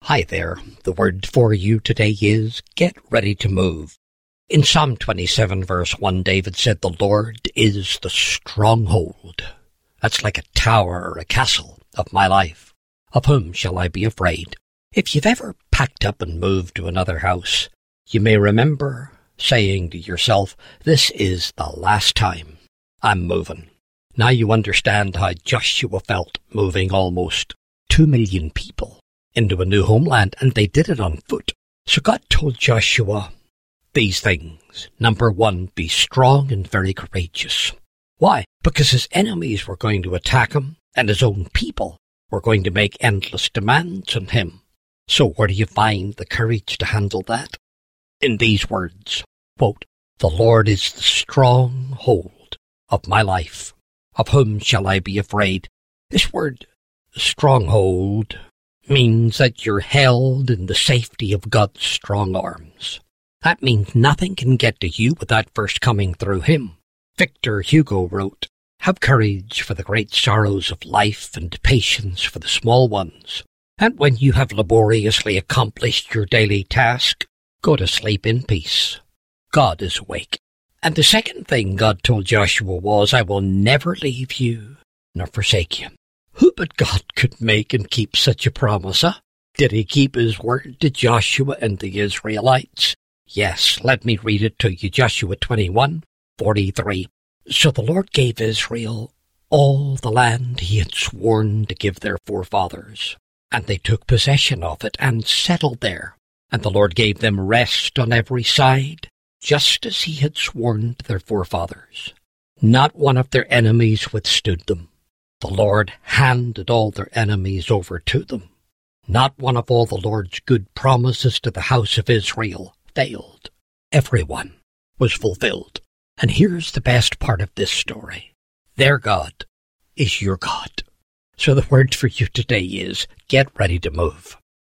Hi there. The word for you today is get ready to move. In Psalm 27 verse 1, David said, "The Lord is the stronghold." That's like a tower or a castle of my life. Of whom shall I be afraid? If you've ever packed up and moved to another house, you may remember saying to yourself, "This is the last time I'm moving." Now you understand how Joshua felt moving almost 2 million people into a new homeland, and they did it on foot. So God told Joshua these things. Number 1, be strong and very courageous. Why? Because his enemies were going to attack him, and his own people were going to make endless demands on him. So where do you find the courage to handle that? In these words, quote, "The Lord is the stronghold of my life. Of whom shall I be afraid?" This word, stronghold, means that you're held in the safety of God's strong arms. That means nothing can get to you without first coming through him. Victor Hugo wrote, "Have courage for the great sorrows of life and patience for the small ones. And when you have laboriously accomplished your daily task, go to sleep in peace. God is awake." And the second thing God told Joshua was, "I will never leave you nor forsake you." Who but God could make and keep such a promise, huh? Did he keep his word to Joshua and the Israelites? Yes, let me read it to you. Joshua 21:43. "So the Lord gave Israel all the land he had sworn to give their forefathers, and they took possession of it and settled there. And the Lord gave them rest on every side, just as he had sworn to their forefathers. Not one of their enemies withstood them. The Lord handed all their enemies over to them. Not one of all the Lord's good promises to the house of Israel failed. Every one was fulfilled." And here's the best part of this story. Their God is your God. So the word for you today is get ready to move.